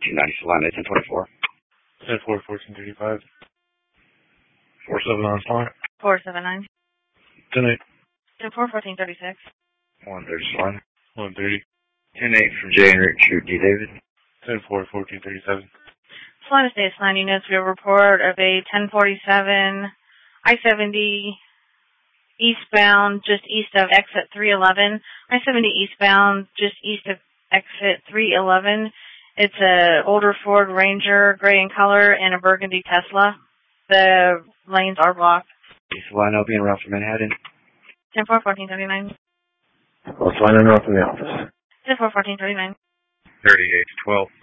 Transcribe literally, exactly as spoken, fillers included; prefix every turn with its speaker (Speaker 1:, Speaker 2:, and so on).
Speaker 1: two ninety Salina, ten twenty-four.
Speaker 2: ten four, fourteen thirty-five. four seven nine Salina.
Speaker 3: four seven nine.
Speaker 2: ten eight.
Speaker 3: ten four, fourteen thirty-six.
Speaker 1: one thirty Salina.
Speaker 2: one thirty.
Speaker 1: ten eight from J and Richard D. David.
Speaker 2: ten four, fourteen thirty-seven.
Speaker 3: Salina State Line units, we have a report of a ten forty-seven I seventy eastbound, just east of exit three eleven. I seventy eastbound, just east of exit three eleven. It's a older Ford Ranger, gray in color, and a burgundy Tesla. The lanes are blocked.
Speaker 1: Salina being around from Manhattan.
Speaker 3: ten four, fourteen thirty-nine.
Speaker 4: Well, Salina North in the office.
Speaker 3: ten four, fourteen thirty-nine.
Speaker 1: thirty-eight to twelve.